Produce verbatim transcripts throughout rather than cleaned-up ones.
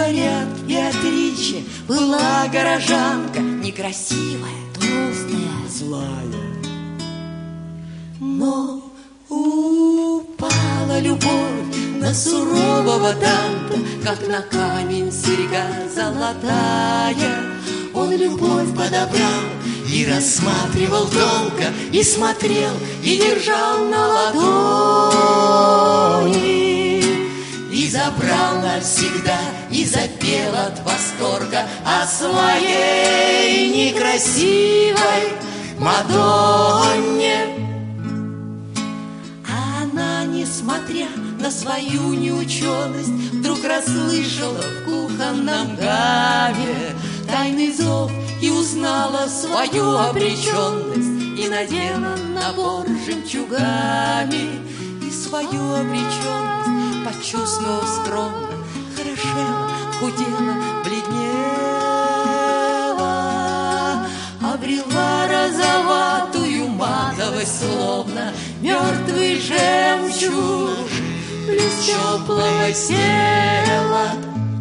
говорят, Беатриче была горожанка, некрасивая, толстая, злая. Но упала любовь на сурового Данте, как на камень серьга золотая. Он любовь подобрал и рассматривал долго, и смотрел, и держал на ладони, и забрал навсегда, и запел от восторга о своей некрасивой Мадонне. А она, несмотря на свою неученость, вдруг расслышала в кухонном гаве тайный зов и узнала свою обреченность, и надела набор жемчугами, и свою обреченность почувствовав скромно, хорошела, худела, бледнела, обрела розоватую матовость, словно мертвый жемчуг, плюс теплого тела.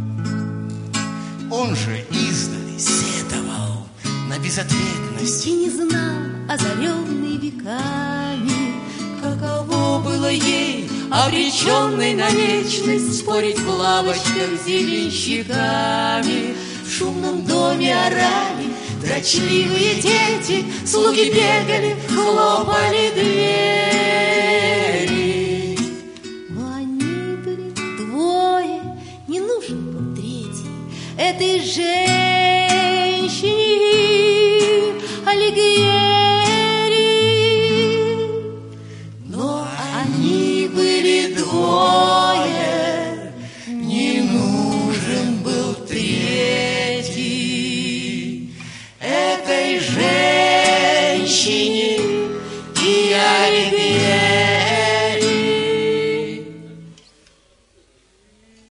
Он же издали сетовал на безответность и не знал, озаренный веками, каково было ей, обреченной на вечность, спорить в лавочках с зеленщиками. В шумном доме орали дрочливые дети, слуги бегали, хлопали двери. Но они были двое, не нужен был третий этой женщине Алигьери. Но они были двое, не нужен был третий этой женщине и Алигьери.